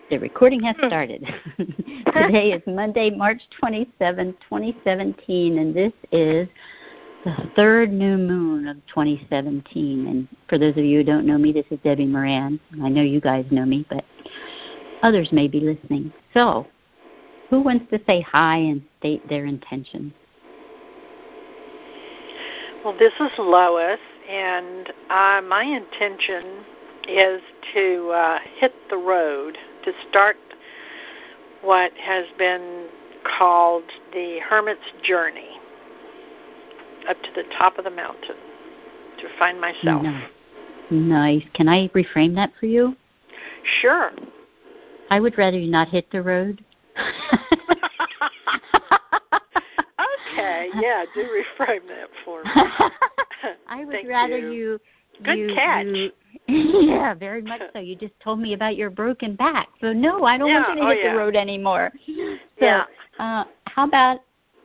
The recording has started. Today is Monday, March 27, 2017, and this is the third new moon of 2017. And for those of you who don't know me, this is Debbie Moran. I know you guys know me, but others may be listening. So, who wants to say hi and state their intentions? Well, this is Lois, and my intention is to hit the road, to start what has been called the Hermit's Journey, up to the top of the mountain, to find myself. Nice. Can I reframe that for you? Sure. I would rather you not hit the road. Okay, yeah, do reframe that for me. I would rather you. Good catch. Yeah, very much so. You just told me about your broken back. So, no, I don't want you to hit the road anymore. So, how about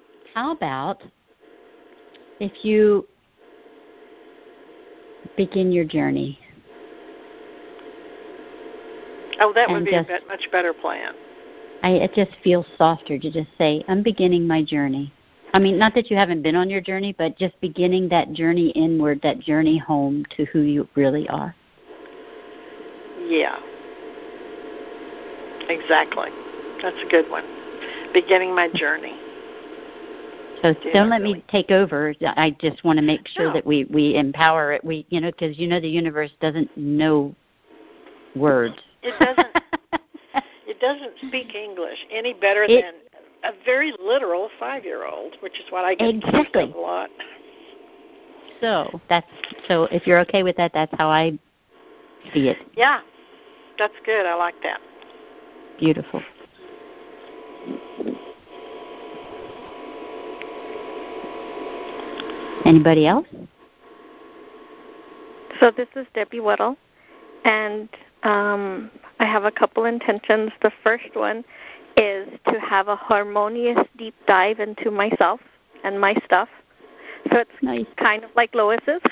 if you begin your journey? Oh, that would be a much better plan. It just feels softer to just say, I'm beginning my journey. I mean, not that you haven't been on your journey, but just beginning that journey inward, that journey home to who you really are. Yeah. Exactly. That's a good one. Beginning my journey. So don't let me take over. I just want to make sure that we empower it. Because the universe doesn't know words. It doesn't speak English any better than a very literal 5-year-old, which is what I get to speak of a lot. So if you're okay with that, that's how I see it. Yeah, that's good. I like that. Beautiful. Anybody else? So this is Debbie Weddle, and I have a couple intentions. The first one is to have a harmonious deep dive into myself and my stuff. So it's kind of like Lois's.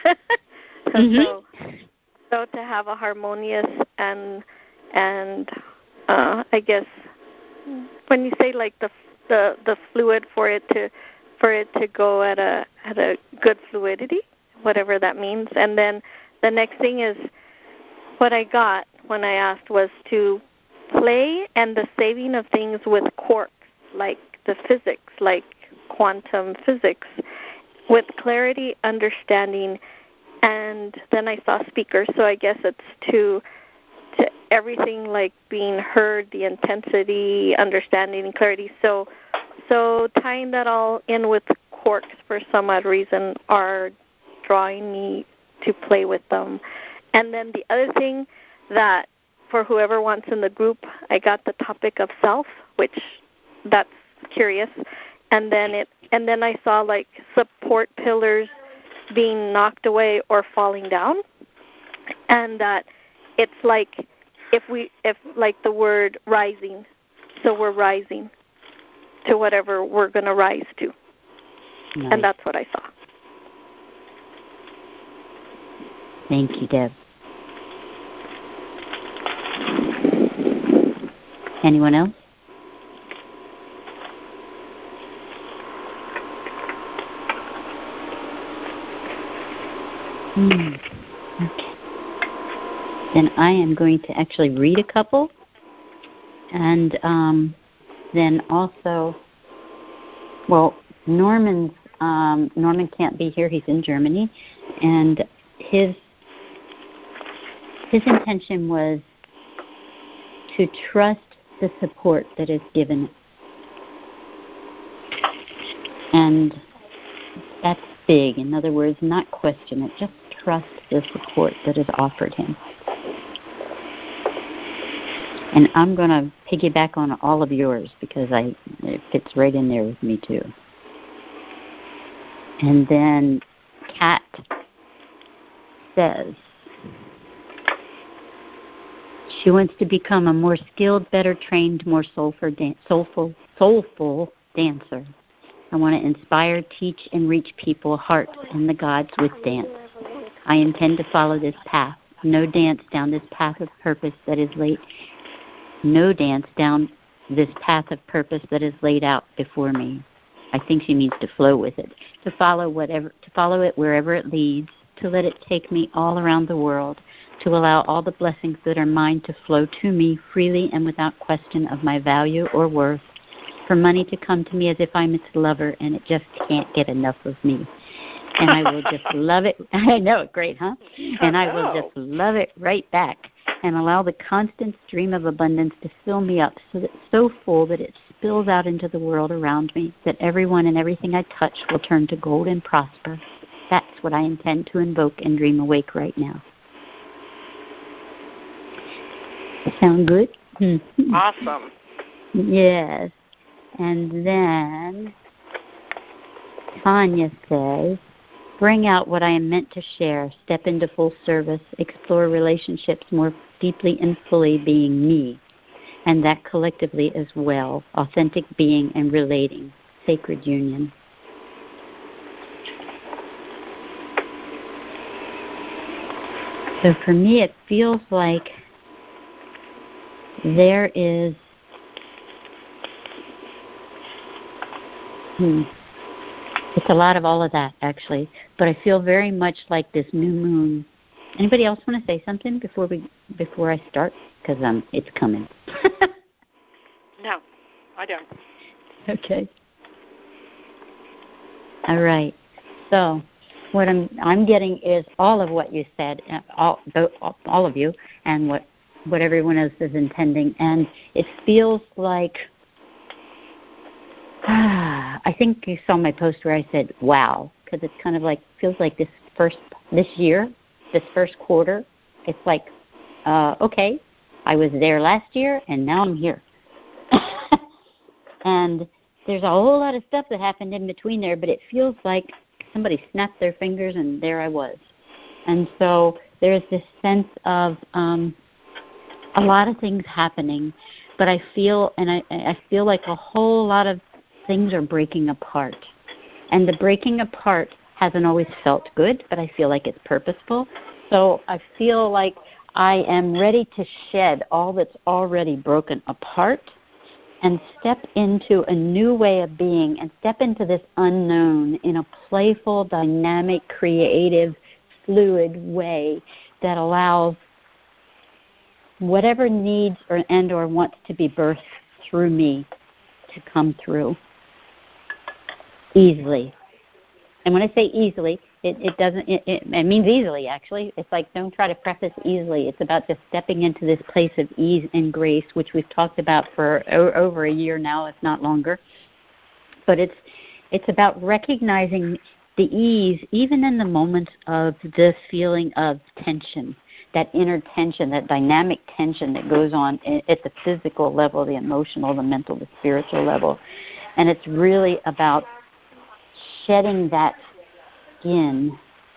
So to have a harmonious and I guess when you say like the fluid for it to go at a good fluidity, whatever that means. And then the next thing is what I got when I asked was to play and the saving of things with quarks, like the physics, like quantum physics, with clarity, understanding, and then I saw speakers, so I guess it's to everything like being heard, the intensity, understanding, and clarity. So tying that all in with quarks for some odd reason are drawing me to play with them. And then the other thing that for whoever wants in the group, I got the topic of self, which that's curious. And then I saw like support pillars being knocked away or falling down. And that it's like if like the word rising, so we're rising to whatever we're going to rise to. Nice. And that's what I saw. Thank you, Deb. Anyone else? Okay. Then I am going to actually read a couple. And then also, Norman can't be here. He's in Germany. And his intention was to trust the support that is given. And that's big. In other words, not question it, just trust the support that is offered him. And I'm going to piggyback on all of yours because it fits right in there with me too. And then Kat says she wants to become a more skilled, better trained, more soulful dancer. I want to inspire, teach, and reach people, hearts, and the gods with dance. I intend to follow this path. No dance down this path of purpose that is late no dance down this path of purpose that is laid out before me. I think she means to flow with it, to follow it wherever it leads, to let it take me all around the world, to allow all the blessings that are mine to flow to me freely and without question of my value or worth, for money to come to me as if I'm its lover and it just can't get enough of me. And I will just love it. I know, great, huh? And I will just love it right back and allow the constant stream of abundance to fill me up so full that it spills out into the world around me, that everyone and everything I touch will turn to gold and prosper. That's what I intend to invoke and dream awake right now. Sound good? Awesome. Yes. And then Tanya says, bring out what I am meant to share, step into full service, explore relationships more deeply and fully, being me, and that collectively as well, authentic being and relating, sacred union. So for me, it feels like there is it's a lot of all of that, actually. But I feel very much like this new moon. Anybody else want to say something before I start? Because it's coming. No, I don't. Okay. All right. So what I'm getting is all of what you said, all of you, and what everyone else is intending. And it feels like, I think you saw my post where I said, wow, because it's kind of like, feels like this first quarter, it's like, okay, I was there last year and now I'm here. And there's a whole lot of stuff that happened in between there, but it feels like somebody snapped their fingers and there I was. And so there's this sense of a lot of things happening, but I feel like a whole lot of things are breaking apart. And the breaking apart hasn't always felt good, but I feel like it's purposeful. So I feel like I am ready to shed all that's already broken apart and step into a new way of being and step into this unknown in a playful, dynamic, creative, fluid way that allows whatever needs or wants to be birthed through me to come through easily. And when I say easily, it means easily, actually. It's like, don't try to preface easily. It's about just stepping into this place of ease and grace, which we've talked about for over a year now, if not longer. But it's about recognizing the ease, even in the moments of the feeling of tension, that inner tension, that dynamic tension that goes on at the physical level, the emotional, the mental, the spiritual level. And it's really about shedding that skin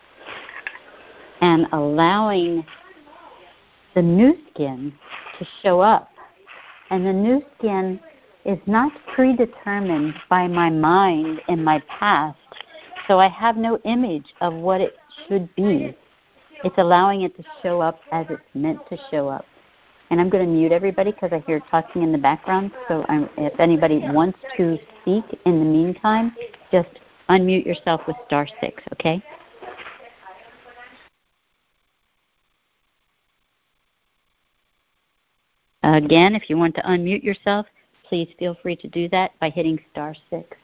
and allowing the new skin to show up. And the new skin is not predetermined by my mind and my past, so I have no image of what it should be. It's allowing it to show up as it's meant to show up. And I'm going to mute everybody because I hear talking in the background, so if anybody wants to speak in the meantime, just unmute yourself with *6, okay? Again, if you want to unmute yourself, please feel free to do that by hitting *6.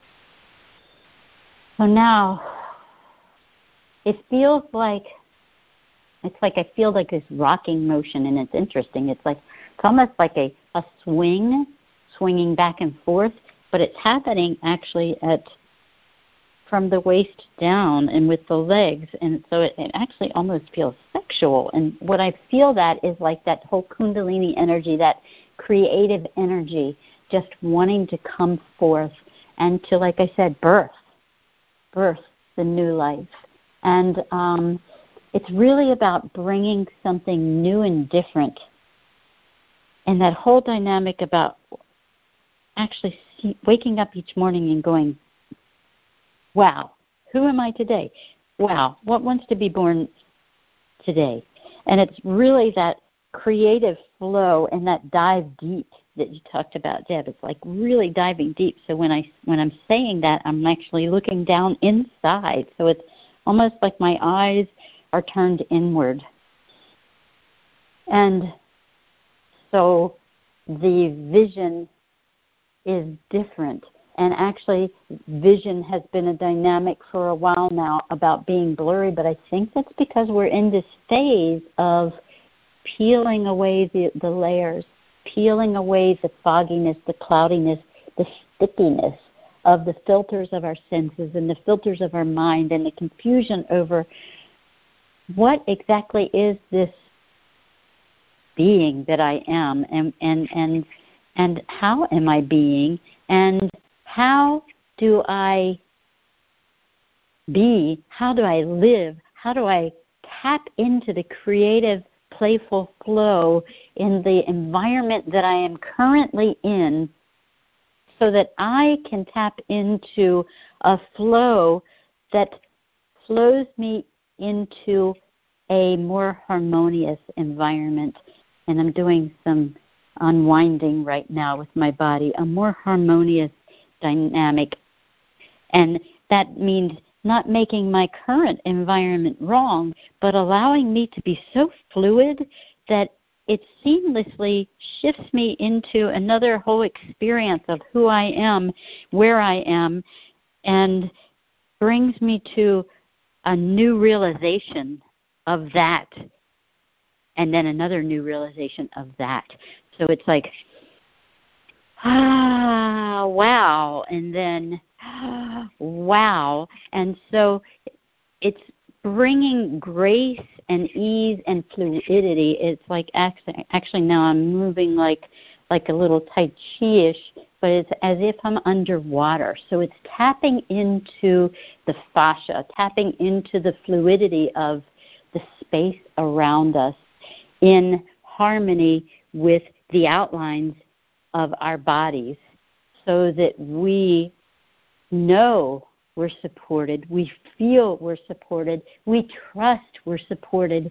So now, it feels like, I feel like this rocking motion, and it's interesting. It's almost like a swinging back and forth, but it's happening actually from the waist down and with the legs, and so it actually almost feels sexual. And what I feel that is like that whole Kundalini energy, that creative energy, just wanting to come forth and to, like I said, birth the new life. And it's really about bringing something new and different, and that whole dynamic about actually waking up each morning and going, wow, who am I today? Wow, what wants to be born today? And it's really that creative flow and that dive deep that you talked about, Deb. It's like really diving deep. So when I'm saying that, I'm actually looking down inside. So it's almost like my eyes are turned inward. And so the vision is different. And actually, vision has been a dynamic for a while now about being blurry, but I think that's because we're in this phase of peeling away the layers, peeling away the fogginess, the cloudiness, the stickiness of the filters of our senses and the filters of our mind and the confusion over what exactly is this being that I am, and how am I being, and how do I be, how do I live, how do I tap into the creative, playful flow in the environment that I am currently in so that I can tap into a flow that flows me into a more harmonious environment. And I'm doing some unwinding right now with my body, a more harmonious dynamic. And that means not making my current environment wrong, but allowing me to be so fluid that it seamlessly shifts me into another whole experience of who I am, where I am, and brings me to a new realization of that, and then another new realization of that. So it's like, wow, and then, wow. And so it's bringing grace and ease and fluidity. It's like actually now I'm moving like a little Tai Chi-ish, but it's as if I'm underwater. So it's tapping into the fascia, tapping into the fluidity of the space around us in harmony with the outlines of our bodies so that we know we're supported, we feel we're supported, we trust we're supported,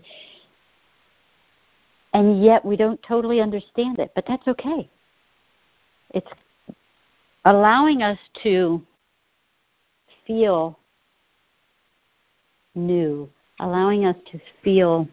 and yet we don't totally understand it, but that's okay. It's allowing us to feel new, allowing us to feel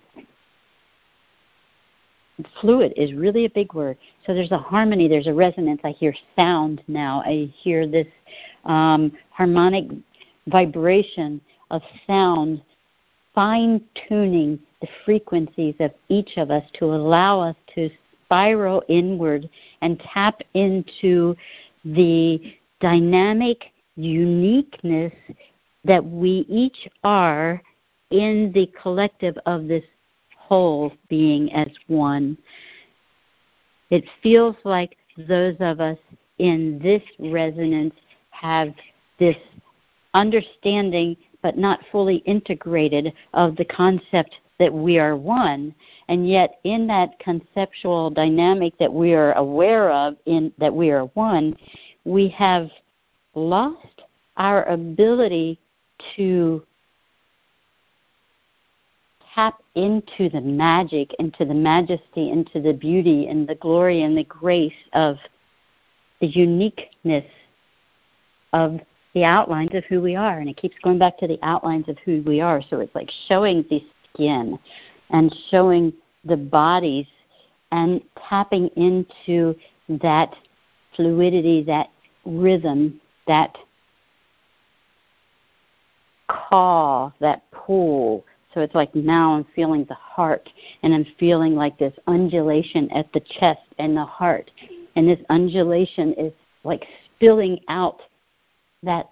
fluid is really a big word. So there's a harmony, there's a resonance. I hear sound now. I hear this harmonic vibration of sound, fine-tuning the frequencies of each of us to allow us to spiral inward and tap into the dynamic uniqueness that we each are in the collective of this whole being as one. It feels like those of us in this resonance have this understanding but not fully integrated of the concept that we are one, and yet in that conceptual dynamic that we are aware of, in that we are one, we have lost our ability to tap into the magic, into the majesty, into the beauty and the glory and the grace of the uniqueness of the outlines of who we are. And it keeps going back to the outlines of who we are. So it's like showing the skin and showing the bodies and tapping into that fluidity, that rhythm, that call, that pull. So it's like now I'm feeling the heart, and I'm feeling like this undulation at the chest and the heart. And this undulation is like spilling out that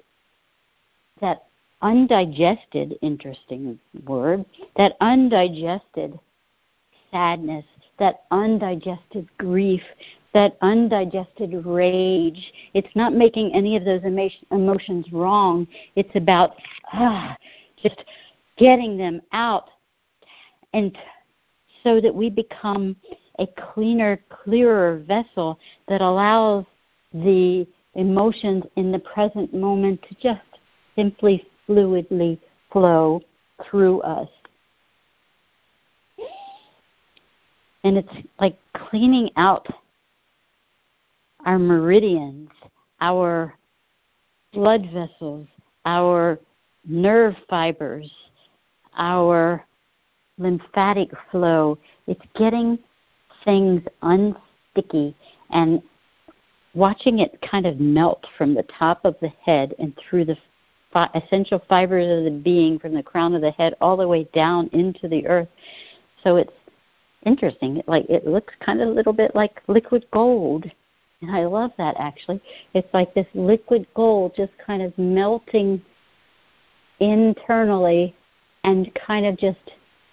undigested, interesting word, that undigested sadness, that undigested grief, that undigested rage. It's not making any of those emotions wrong. It's about just getting them out, and so that we become a cleaner, clearer vessel that allows the emotions in the present moment to just simply fluidly flow through us. And it's like cleaning out our meridians, our blood vessels, our nerve fibers, our lymphatic flow. It's getting things unsticky and watching it kind of melt from the top of the head and through the essential fibers of the being, from the crown of the head all the way down into the earth. So it's interesting. It looks kind of a little bit like liquid gold. And I love that, actually. It's like this liquid gold just kind of melting internally and kind of just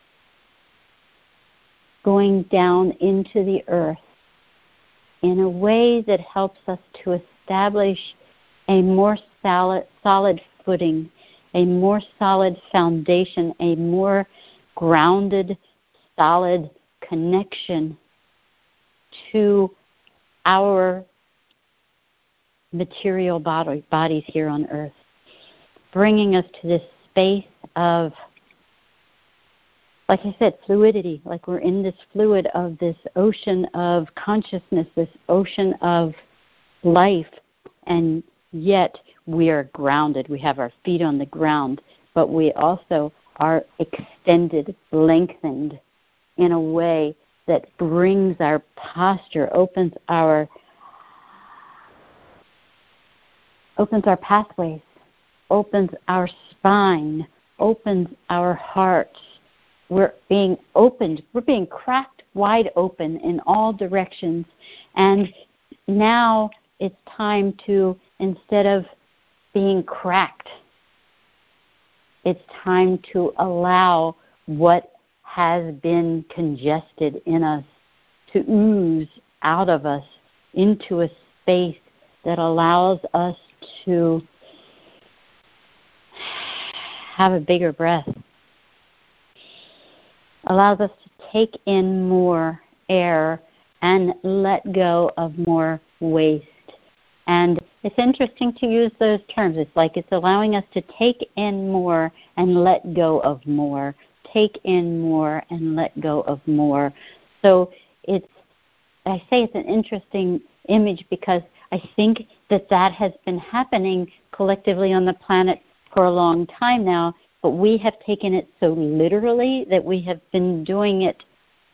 going down into the earth in a way that helps us to establish a more solid footing, a more solid foundation, a more grounded, solid connection to our material bodies here on earth, bringing us to this space of, like I said, fluidity, like we're in this fluid of this ocean of consciousness, this ocean of life, and yet we are grounded. We have our feet on the ground, but we also are extended, lengthened in a way that brings our posture, opens our pathways, opens our spine, opens our hearts. We're being opened. We're being cracked wide open in all directions. And now it's time to, instead of being cracked, it's time to allow what has been congested in us to ooze out of us into a space that allows us to have a bigger breath, allows us to take in more air and let go of more waste. And it's interesting to use those terms. It's like it's allowing us to take in more and let go of more, take in more and let go of more. So I say it's an interesting image because I think that has been happening collectively on the planet for a long time now, but we have taken it so literally that we have been doing it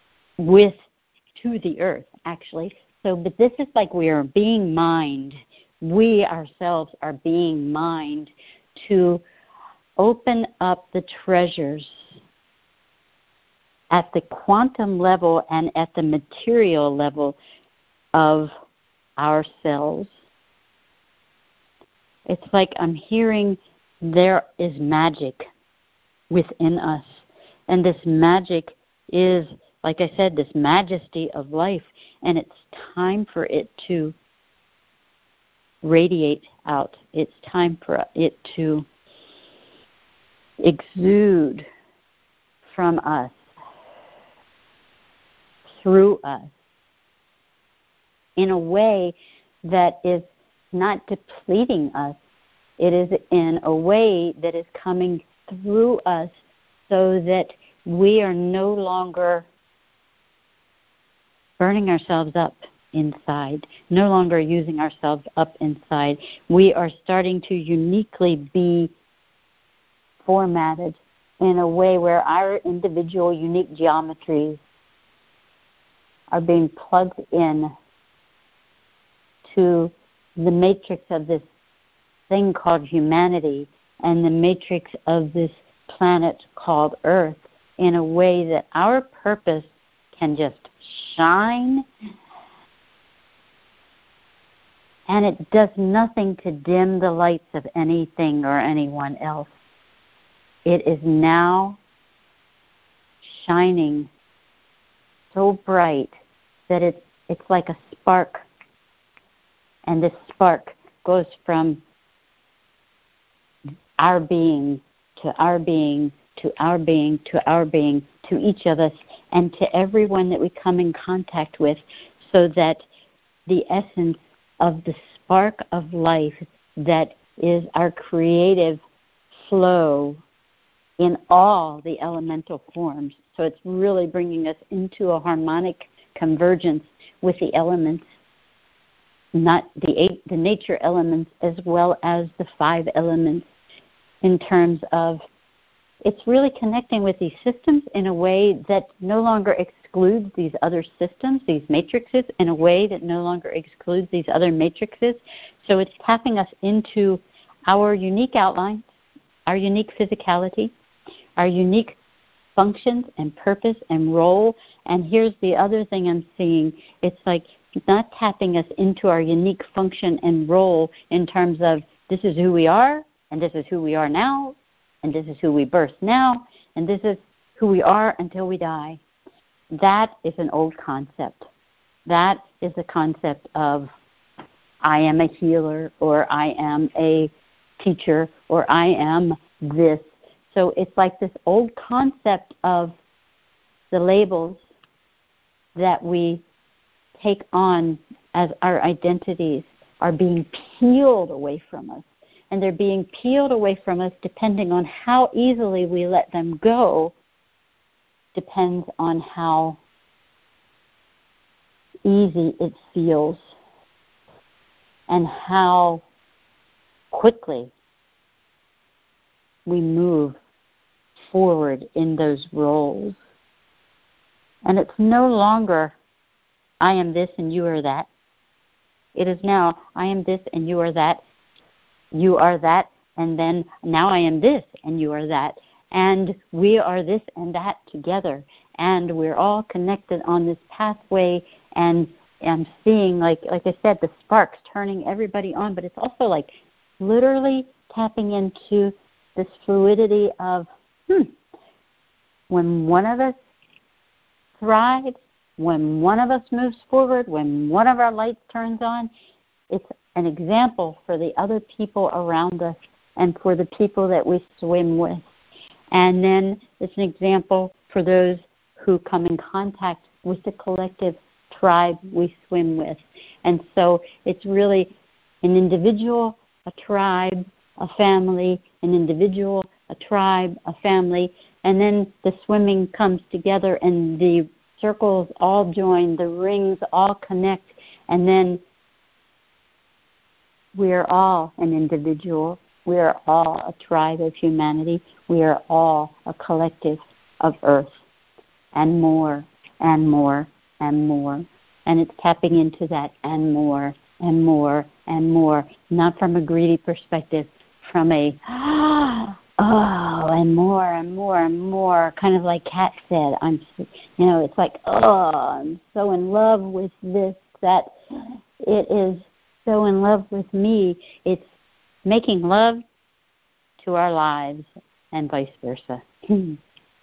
to the earth, actually. So, but this is like we are being mined. We ourselves are being mined to open up the treasures at the quantum level and at the material level of ourselves. It's like I'm hearing there is magic within us. And this magic is, like I said, this majesty of life. And it's time for it to radiate out. It's time for it to exude from us, through us, in a way that is not depleting us. It is in a way that is coming through us so that we are no longer burning ourselves up inside, no longer using ourselves up inside. We are starting to uniquely be formatted in a way where our individual unique geometries are being plugged in to the matrix of this thing called humanity and the matrix of this planet called Earth in a way that our purpose can just shine, and it does nothing to dim the lights of anything or anyone else. It is now shining so bright that it's like a spark, and this spark goes from our being to our being to our being to our being to each of us and to everyone that we come in contact with, so that the essence of the spark of life that is our creative flow in all the elemental forms, So it's really bringing us into a harmonic convergence with the elements, not the nature elements as well as the 5 elements, in terms of it's really connecting with these systems in a way that no longer excludes these other systems, these matrices, in a way that no longer excludes these other matrices. So it's tapping us into our unique outlines, our unique physicality, our unique functions and purpose and role. And here's the other thing I'm seeing. It's like not tapping us into our unique function and role in terms of this is who we are, and this is who we are now, and this is who we birth now, and this is who we are until we die. That is an old concept. That is the concept of I am a healer, or I am a teacher, or I am this. So it's like this old concept of the labels that we take on as our identities are being peeled away from us. And they're being peeled away from us depending on how easily we let them go, depends on how easy it feels and how quickly we move forward in those roles. And it's no longer, I am this and you are that. It is now, I am this and you are that. You are that, and then now I am this and you are that. And we are this and that together. And we're all connected on this pathway, and I'm seeing, like I said, the sparks turning everybody on, but it's also like literally tapping into this fluidity of, when one of us thrives, when one of us moves forward, when one of our lights turns on, it's an example for the other people around us and for the people that we swim with. And then it's an example for those who come in contact with the collective tribe we swim with. And so it's really an individual, a tribe, a family, an individual, a tribe, a family, and then the swimming comes together and the circles all join, the rings all connect, and then we are all an individual. We are all a tribe of humanity. We are all a collective of Earth, and more, and more, and more. And it's tapping into that and more, and more, and more, not from a greedy perspective, from a, and more, and more, and more, kind of like Kat said. It's like, I'm so in love with this that it is so in love with me. It's making love to our lives and vice versa. It's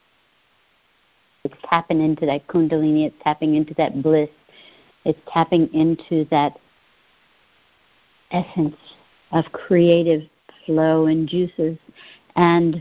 tapping into that kundalini. It's tapping into that bliss. It's tapping into that essence of creative flow and juices. And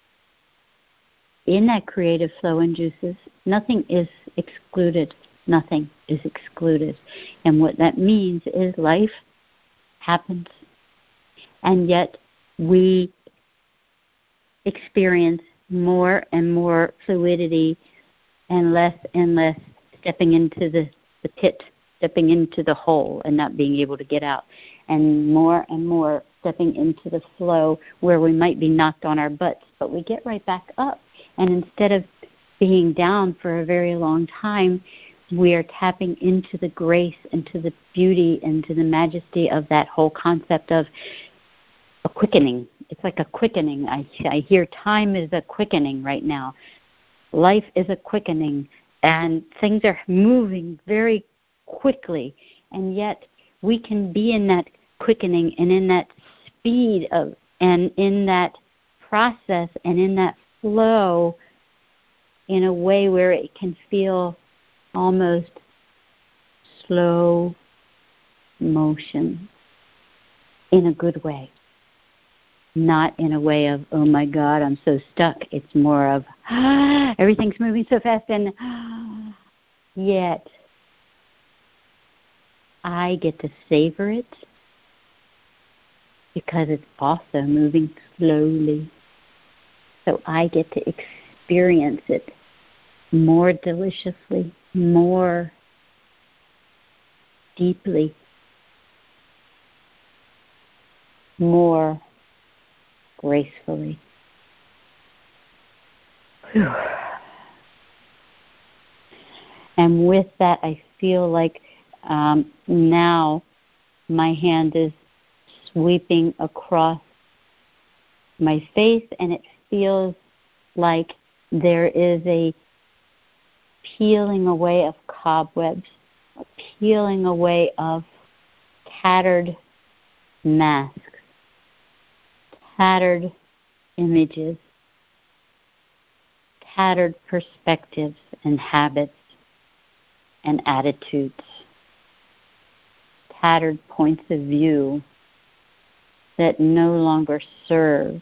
in that creative flow and juices, nothing is excluded. Nothing is excluded. And what that means is life happens. And yet we experience more and more fluidity and less stepping into the pit, stepping into the hole and not being able to get out. And more stepping into the flow where we might be knocked on our butts, but we get right back up. And instead of being down for a very long time, we are tapping into the grace, into the beauty, into the majesty of that whole concept of a quickening. It's like a quickening. I hear time is a quickening right now. Life is a quickening, and things are moving very quickly, and yet we can be in that quickening and in that speed of, and in that process and in that flow in a way where it can feel almost slow motion in a good way. Not in a way of, oh my God, I'm so stuck. It's more of, everything's moving so fast, and yet I get to savor it because it's also moving slowly. So I get to experience it more deliciously, more deeply, more gracefully. Whew. And with that, I feel like now my hand is sweeping across my face, and it feels like there is a peeling away of cobwebs, a peeling away of tattered masks, tattered images, tattered perspectives and habits and attitudes, tattered points of view that no longer serve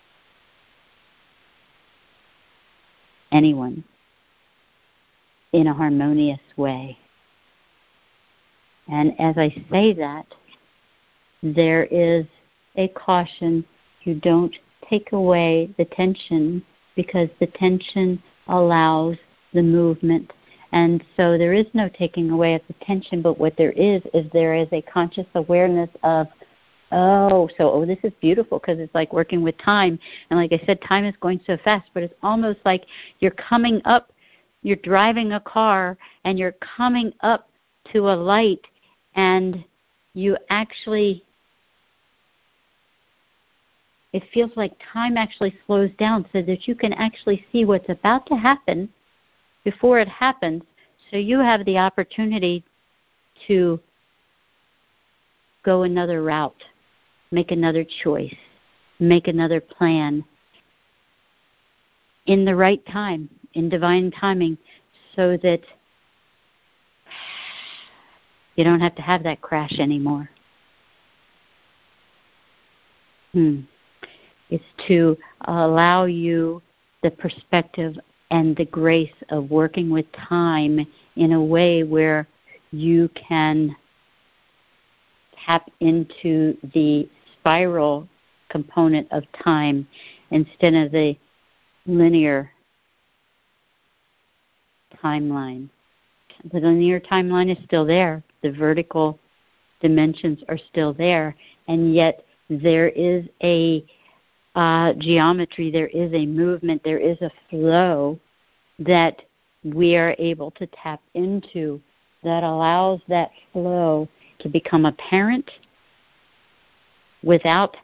anyone in a harmonious way. And as I say that, there is a caution: you don't take away the tension, because the tension allows the movement. And so there is no taking away of the tension, but what there is there is a conscious awareness of, this is beautiful, because it's like working with time. And like I said, time is going so fast, but it's almost like you're coming up, you're driving a car, and you're coming up to a light, and you actually, it feels like time actually slows down so that you can actually see what's about to happen before it happens, so you have the opportunity to go another route, make another choice, make another plan in the right time, in divine timing, so that you don't have to have that crash anymore. It's to allow you the perspective and the grace of working with time in a way where you can tap into the spiral component of time instead of the linear timeline. The linear timeline is still there. The vertical dimensions are still there, and yet there is a geometry, there is a movement, there is a flow that we are able to tap into that allows that flow to become apparent without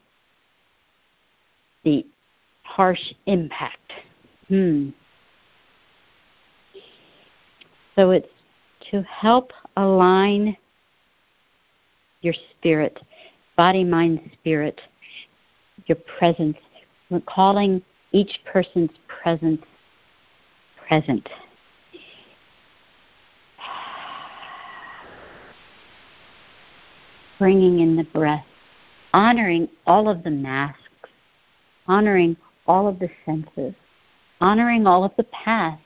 the harsh impact. So it's to help align your spirit, body, mind, spirit, your presence. We're calling each person's presence present. Bringing in the breath, honoring all of the masks, honoring all of the senses, honoring all of the past,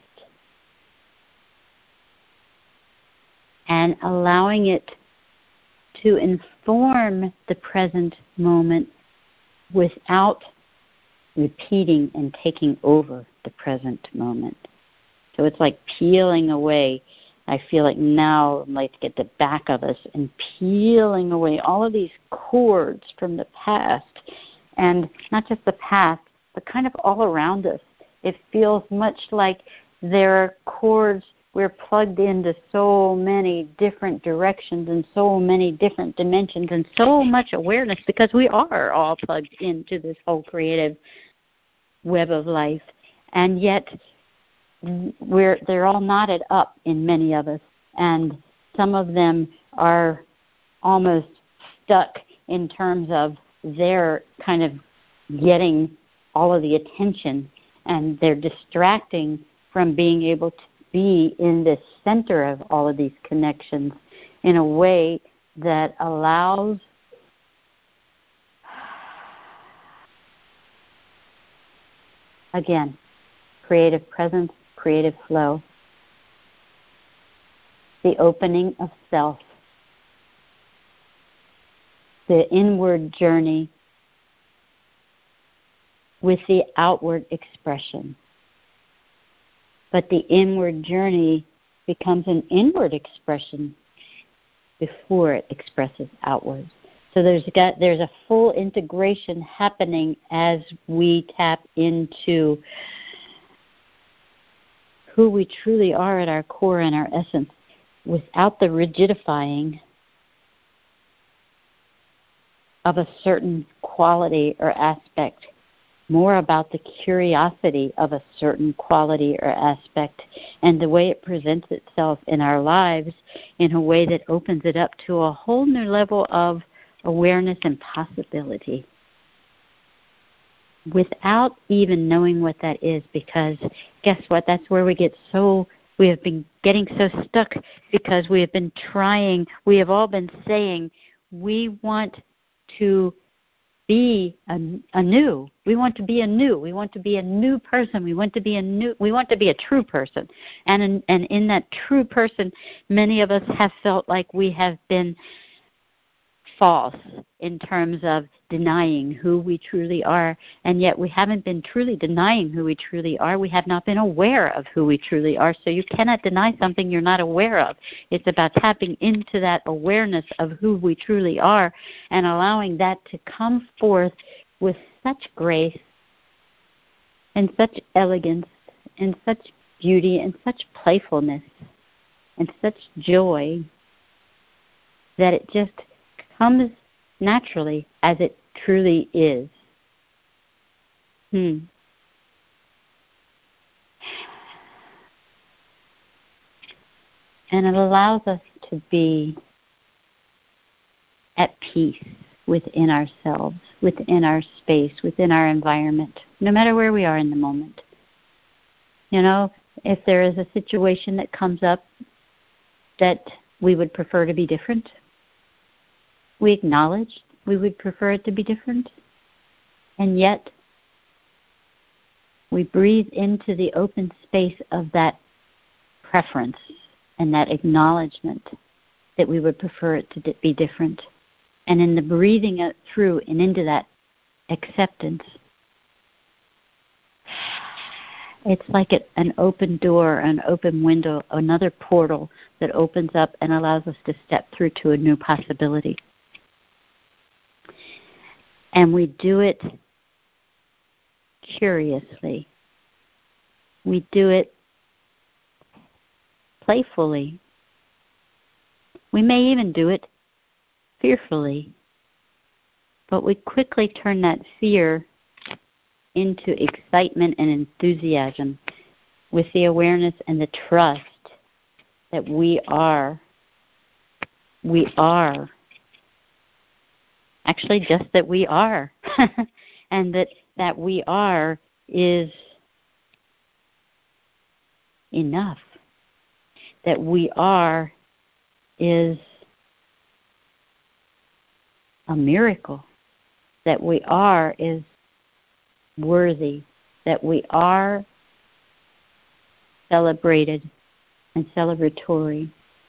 and allowing it to inform the present moment without repeating and taking over the present moment. So it's like peeling away. I feel like now I'm like to get the back of us and peeling away all of these cords from the past, and not just the past, but kind of all around us. It feels much like there are cords. We're plugged into so many different directions and so many different dimensions and so much awareness, because we are all plugged into this whole creative web of life. And yet they're all knotted up in many of us, and some of them are almost stuck in terms of they're kind of getting all of the attention, and they're distracting from being able to be in the center of all of these connections in a way that allows again, creative presence, creative flow, the opening of self, the inward journey with the outward expression, but the inward journey becomes an inward expression before it expresses outward. So there's a full integration happening as we tap into who we truly are at our core and our essence, without the rigidifying of a certain quality or aspect, more about the curiosity of a certain quality or aspect and the way it presents itself in our lives in a way that opens it up to a whole new level of awareness and possibility without even knowing what that is, because guess what? That's where we have been getting so stuck, because we have all been saying we want to be anew. We want to be anew. We want to be a new person. We want to be a true person. And in that true person, many of us have felt like we have been false in terms of denying who we truly are, and yet we haven't been truly denying who we truly are. We have not been aware of who we truly are. So you cannot deny something you're not aware of. It's about tapping into that awareness of who we truly are and allowing that to come forth with such grace and such elegance and such beauty and such playfulness and such joy that it just comes naturally as it truly is. And it allows us to be at peace within ourselves, within our space, within our environment, no matter where we are in the moment. You know, if there is a situation that comes up that we would prefer to be different, we acknowledge we would prefer it to be different, and yet we breathe into the open space of that preference and that acknowledgement that we would prefer it to be different. And in the breathing it through and into that acceptance, it's like an open door, an open window, another portal that opens up and allows us to step through to a new possibility. And we do it curiously. We do it playfully. We may even do it fearfully. But we quickly turn that fear into excitement and enthusiasm with the awareness and the trust that we are. Actually, just that we are. And that we are is enough. That we are is a miracle. That we are is worthy. That we are celebrated and celebratory.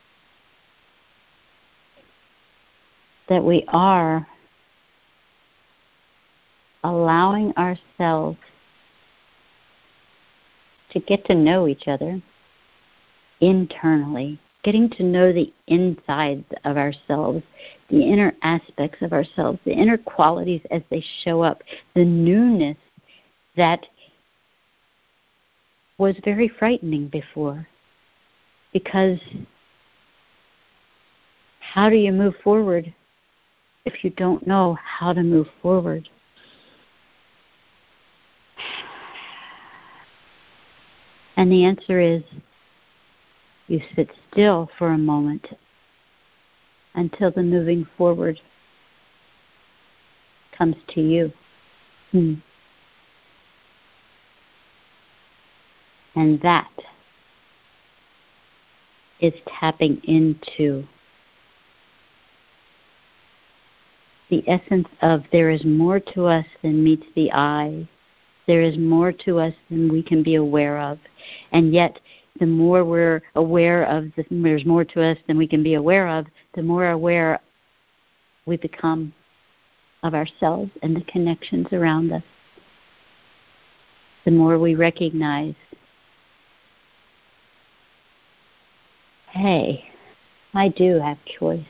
That we are allowing ourselves to get to know each other internally, getting to know the insides of ourselves, the inner aspects of ourselves, the inner qualities as they show up, the newness that was very frightening before. Because how do you move forward if you don't know how to move forward? And the answer is you sit still for a moment until the moving forward comes to you. And that is tapping into the essence of there is more to us than meets the eye. There is more to us than we can be aware of. And yet, the more we're aware of, there's more to us than we can be aware of, the more aware we become of ourselves and the connections around us. The more we recognize hey, I do have choice.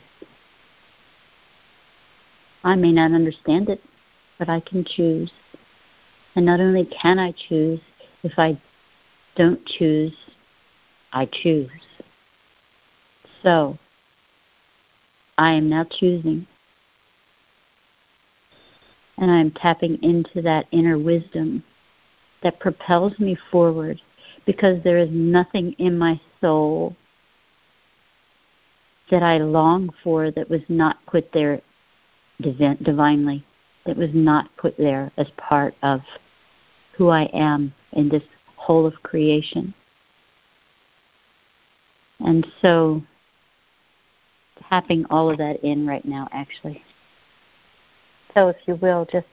I may not understand it, but I can choose. And not only can I choose, if I don't choose, I choose. So, I am now choosing. And I am tapping into that inner wisdom that propels me forward, because there is nothing in my soul that I long for that was not put there divinely, that was not put there as part of who I am in this whole of creation. And so, tapping all of that in right now, actually. So if you will, just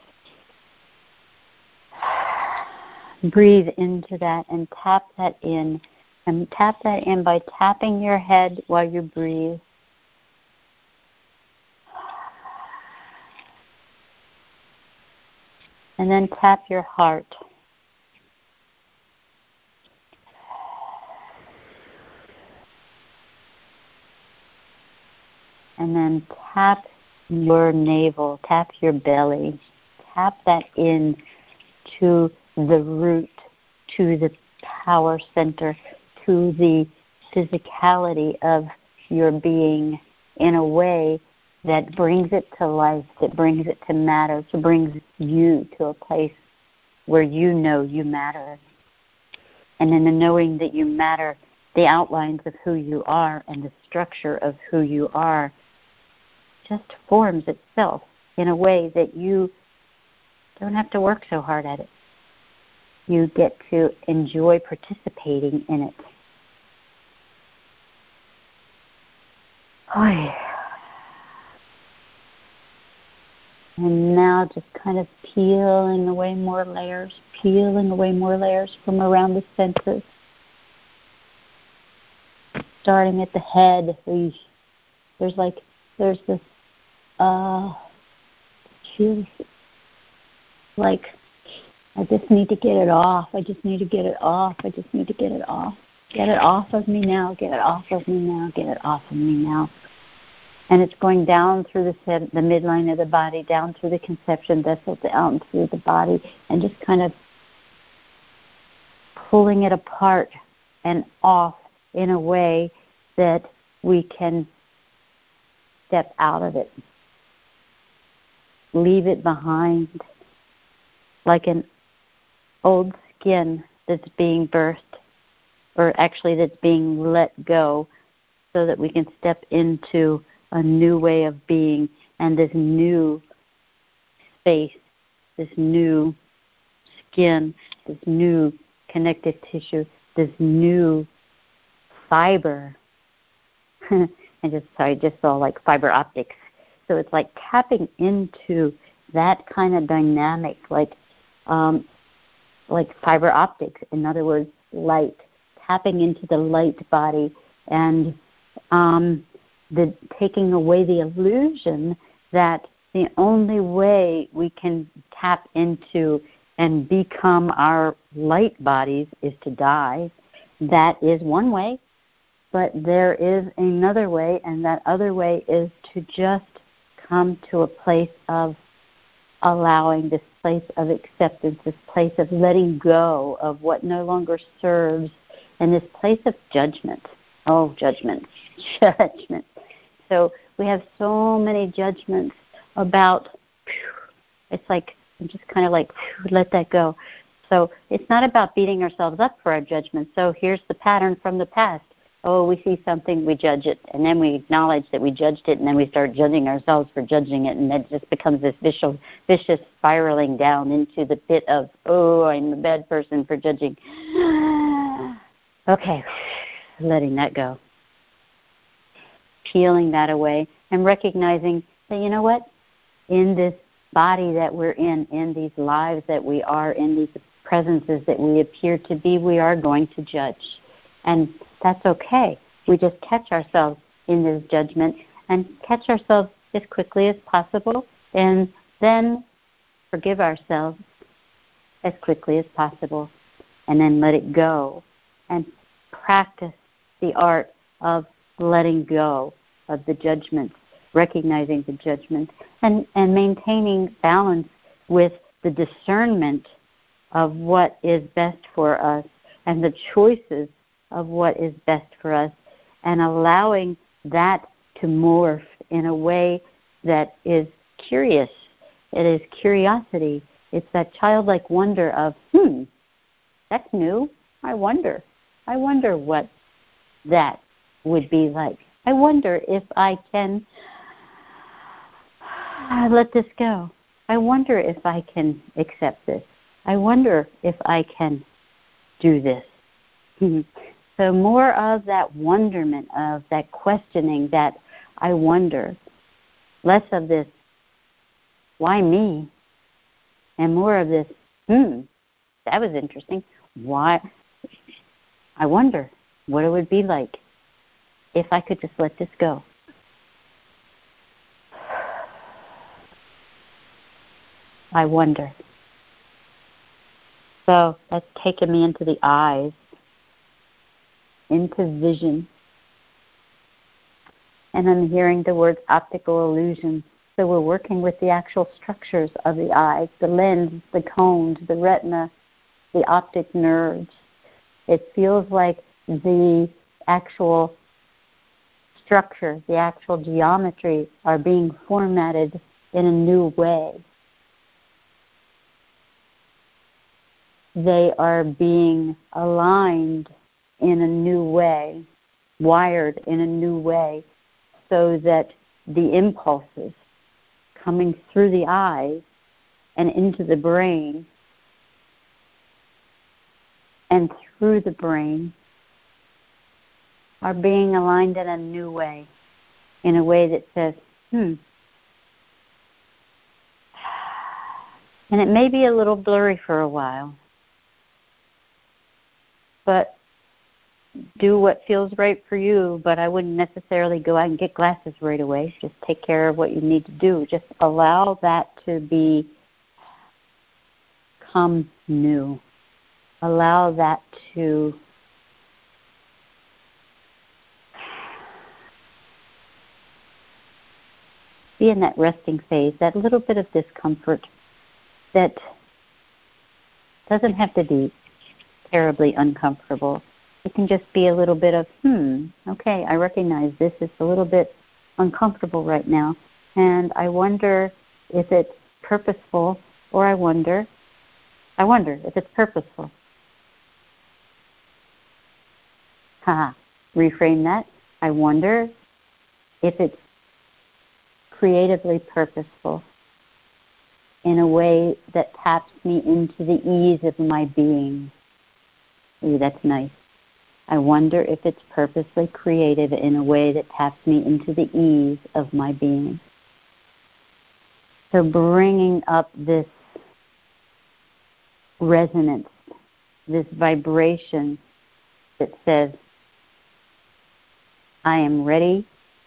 breathe into that and tap that in. And tap that in by tapping your head while you breathe. And then tap your heart. And then tap your navel, tap your belly. Tap that in to the root, to the power center, to the physicality of your being in a way that brings it to life, that brings it to matter, that brings you to a place where you know you matter. And in the knowing that you matter, the outlines of who you are and the structure of who you are just forms itself in a way that you don't have to work so hard at it. You get to enjoy participating in it. And now just kind of peeling away more layers from around the senses. Starting at the head, there's this feels like I just need to get it off. I just need to get it off. I just need to get it off. Get it off of me now. Get it off of me now. Get it off of me now. And it's going down through the midline of the body, down through the conception vessel, down through the body, and just kind of pulling it apart and off in a way that we can step out of it. Leave it behind like an old skin that's being birthed, or actually that's being let go, so that we can step into a new way of being and this new space, this new skin, this new connective tissue, this new fiber. I just saw like fiber optics. So it's like tapping into that kind of dynamic, like fiber optics. In other words, light, tapping into the light body and taking away the illusion that the only way we can tap into and become our light bodies is to die. That is one way, but there is another way, and that other way is to just come to a place of allowing, this place of acceptance, this place of letting go of what no longer serves, and this place of judgment. Oh, judgment. So we have so many judgments about, it's like, I'm just kind of like, let that go. So it's not about beating ourselves up for our judgments. So here's the pattern from the past. Oh, we see something, we judge it, and then we acknowledge that we judged it, and then we start judging ourselves for judging it, and it just becomes this vicious spiraling down into the pit of, oh, I'm a bad person for judging. Okay, letting that go. Peeling that away and recognizing that, you know what, in this body that we're in these lives that we are, in these presences that we appear to be, we are going to judge. And that's okay. We just catch ourselves in this judgment and catch ourselves as quickly as possible, and then forgive ourselves as quickly as possible, and then let it go and practice the art of letting go of the judgments, recognizing the judgments, and maintaining balance with the discernment of what is best for us and the choices of what is best for us, and allowing that to morph in a way that is curious. It is curiosity. It's that childlike wonder of, that's new. I wonder what that would be like. I wonder if I can let this go. I wonder if I can accept this. I wonder if I can do this. So more of that wonderment, of that questioning, that I wonder. Less of this, why me? And more of this, that was interesting. Why? I wonder what it would be like if I could just let this go. I wonder. So that's taken me into the eyes, into vision. And I'm hearing the word optical illusion. So we're working with the actual structures of the eyes, the lens, the cones, the retina, the optic nerves. It feels like the actual structure, the actual geometry are being formatted in a new way. They are being aligned in a new way, wired in a new way, so that the impulses coming through the eyes and into the brain and through the brain are being aligned in a new way, in a way that says, And it may be a little blurry for a while, but do what feels right for you, but I wouldn't necessarily go out and get glasses right away. Just take care of what you need to do. Just allow that to become new. Allow that to be in that resting phase, that little bit of discomfort that doesn't have to be terribly uncomfortable. It can just be a little bit of, okay, I recognize this is a little bit uncomfortable right now, and I wonder if it's purposeful, or I wonder if it's purposeful. Reframe that. I wonder if it's creatively purposeful in a way that taps me into the ease of my being. Ooh, that's nice. I wonder if it's purposely creative in a way that taps me into the ease of my being. So bringing up this resonance, this vibration that says, I am ready,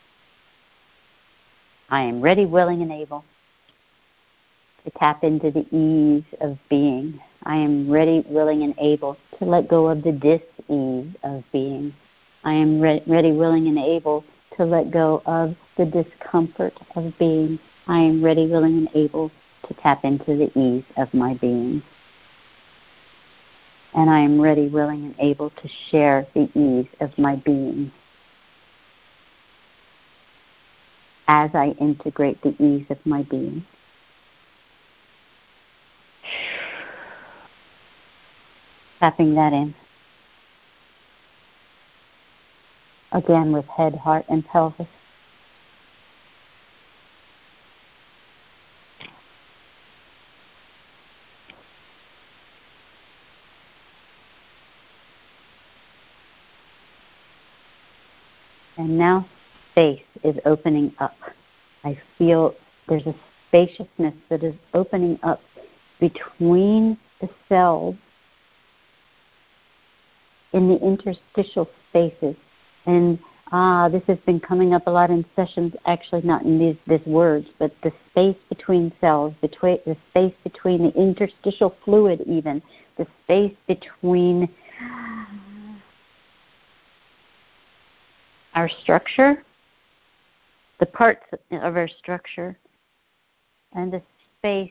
willing, and able to tap into the ease of being. I am ready, willing, and able to let go of the dis-ease of being. I am ready, willing, and able to let go of the discomfort of being. I am ready, willing, and able to tap into the ease of my being. And I am ready, willing, and able to share the ease of my being as I integrate the ease of my being. Tapping that in. Again with head, heart, and pelvis. And now space is opening up. I feel there's a spaciousness that is opening up between the cells in the interstitial spaces. And this has been coming up a lot in sessions, actually not in these words, but the space between cells, the space between the interstitial fluid even, the space between our structure, the parts of our structure, and the space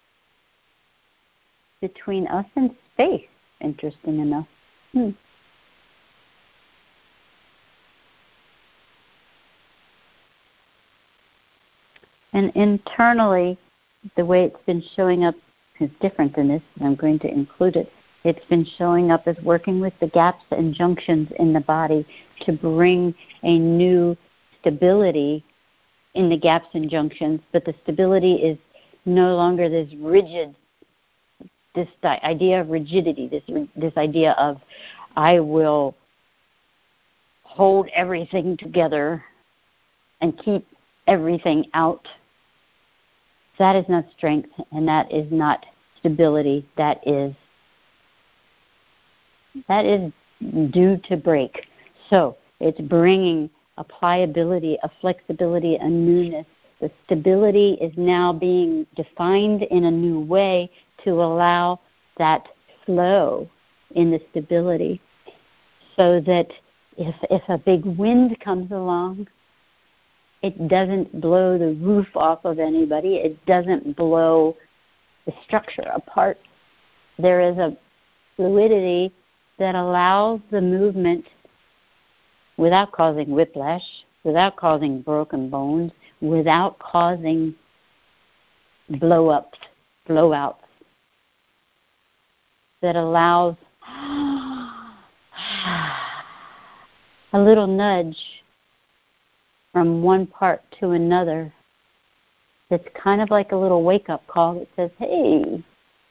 between us and space, interesting enough. And internally, the way it's been showing up is different than this, and I'm going to include it. It's been showing up as working with the gaps and junctions in the body to bring a new stability in the gaps and junctions, but the stability is no longer this rigid, this idea of rigidity, this idea of I will hold everything together and keep everything out. That is not strength, and that is not stability. That is due to break. So it's bringing a pliability, a flexibility, a newness. The stability is now being defined in a new way to allow that flow in the stability, so that if a big wind comes along, it doesn't blow the roof off of anybody. It doesn't blow the structure apart. There is a fluidity that allows the movement without causing whiplash, without causing broken bones, without causing blow-ups, blow-outs, that allows a little nudge from one part to another. It's kind of like a little wake-up call that says, hey,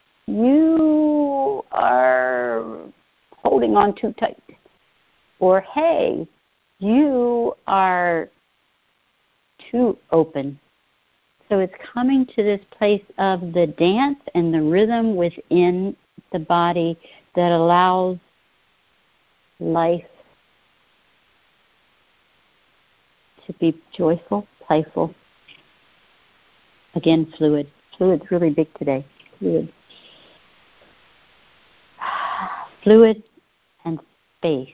you are holding on too tight. Or, hey, you are too open. So it's coming to this place of the dance and the rhythm within the body that allows life to be joyful, playful. Again, fluid. Fluid's really big today. Fluid. Fluid and space.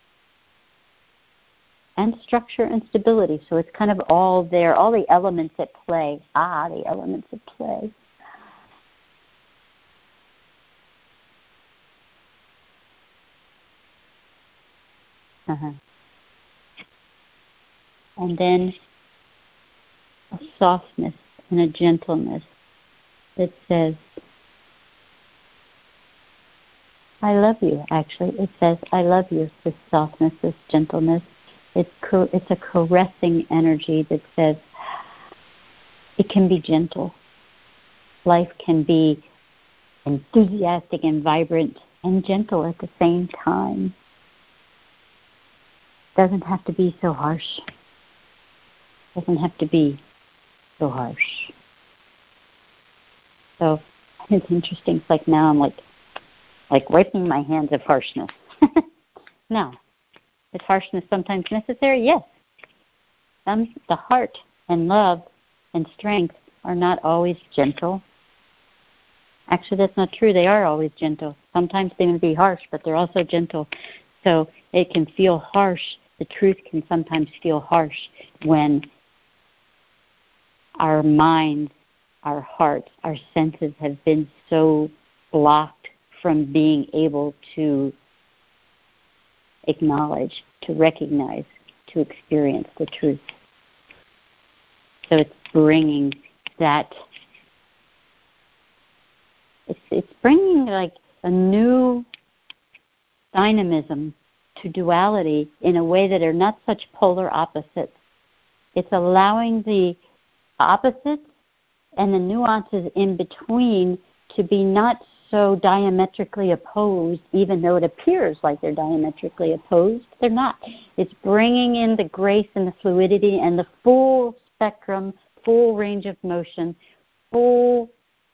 And structure and stability. So it's kind of all there, all the elements at play. The elements at play. And then a softness and a gentleness that says, I love you, actually. It says, I love you, this softness, this gentleness. It's a caressing energy that says it can be gentle. Life can be enthusiastic and vibrant and gentle at the same time. Doesn't have to be so harsh. Doesn't have to be so harsh. So it's interesting. It's like now I'm like wiping my hands of harshness. Now, is harshness sometimes necessary? Yes. The heart and love and strength are not always gentle. Actually, that's not true. They are always gentle. Sometimes they may be harsh, but they're also gentle. So it can feel harsh. The truth can sometimes feel harsh when our minds, our hearts, our senses have been so blocked from being able to acknowledge, to recognize, to experience the truth. So it's bringing that, it's bringing like a new dynamism to duality in a way that are not such polar opposites. It's allowing the opposites and the nuances in between to be not so diametrically opposed, even though it appears like they're diametrically opposed. They're not. It's bringing in the grace and the fluidity and the full spectrum, full range of motion, full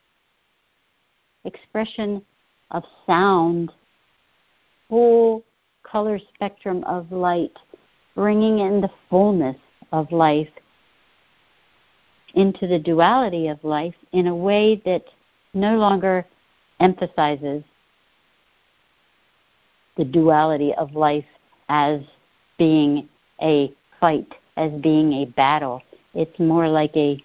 expression of sound, full color spectrum of light, bringing in the fullness of life into the duality of life in a way that no longer emphasizes the duality of life as being a fight, as being a battle. It's more like a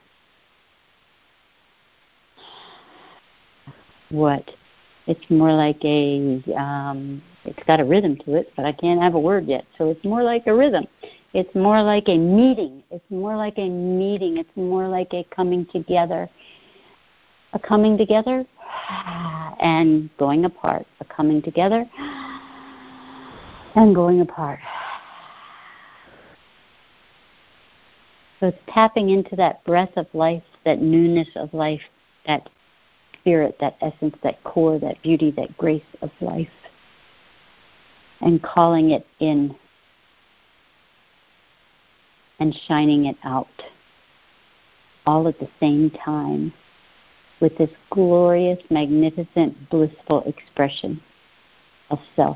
It's more like a, it's got a rhythm to it, but I can't have a word yet. So it's more like a rhythm. It's more like a meeting. It's more like a meeting. It's more like a coming together. A coming together and going apart. A coming together and going apart. So it's tapping into that breath of life, that newness of life, that spirit, that essence, that core, that beauty, that grace of life, and calling it in and shining it out all at the same time with this glorious, magnificent, blissful expression of self.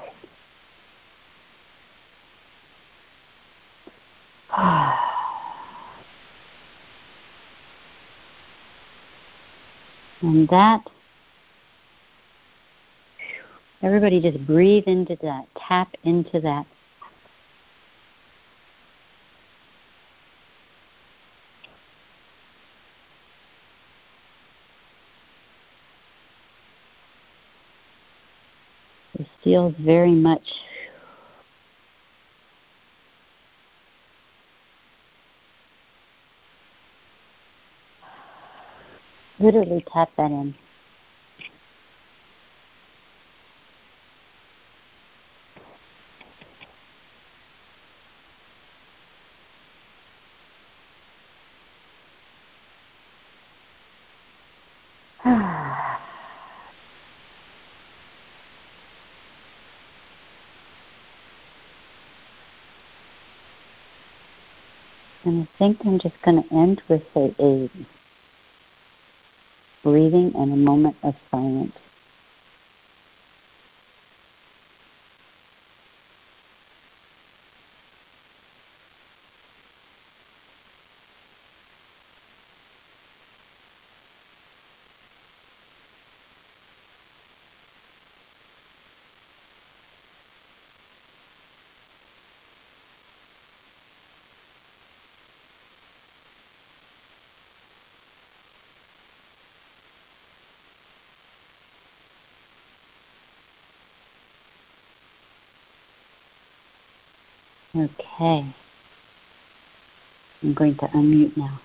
And that, everybody just breathe into that, tap into that. This feels very much literally tap that in. And I think I'm just going to end with a breathing and a moment of silence. Okay. I'm going to unmute now.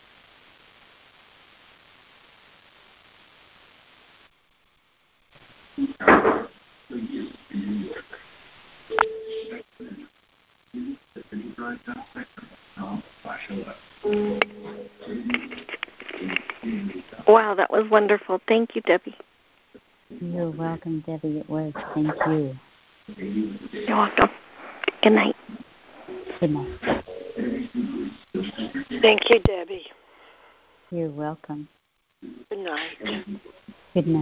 Wow, that was wonderful. Thank you, Debbie. You're welcome, Debbie. It was. Thank you. You're welcome. Good night. Good night. Thank you, Debbie. You're welcome. Good night. Good night.